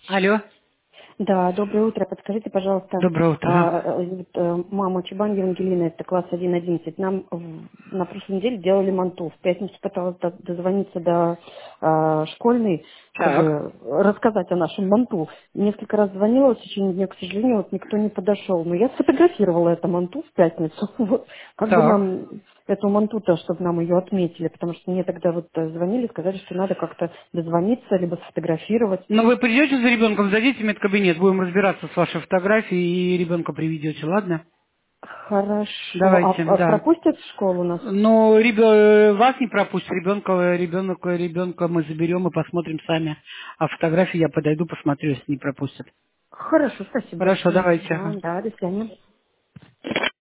Алло, Да, доброе утро. Подскажите, пожалуйста, доброе утро. мама Чебан Евангелина, это класс 1.11. Нам на прошлой неделе делали манту. В пятницу пыталась дозвониться до школьной, Так, чтобы рассказать о нашем манту. Несколько раз звонила в течение дня, к сожалению, вот никто не подошел. Но я сфотографировала эту манту в пятницу. Вот. Как бы так. нам эту манту-то, чтобы нам ее отметили, потому что мне тогда вот звонили, сказали, что надо как-то дозвониться, либо сфотографировать. Но вы придете за ребенком, зайдите в медкабинет, будем разбираться с вашей фотографией и ребенка приведете, ладно? Хорошо. Давайте, А да. пропустят в школу нас? Но вас не пропустит, ребенка мы заберем и посмотрим сами. А фотографии я подойду, посмотрю, если не пропустят. Хорошо, спасибо Хорошо, большое. давайте. Да, Ага. да, до свидания.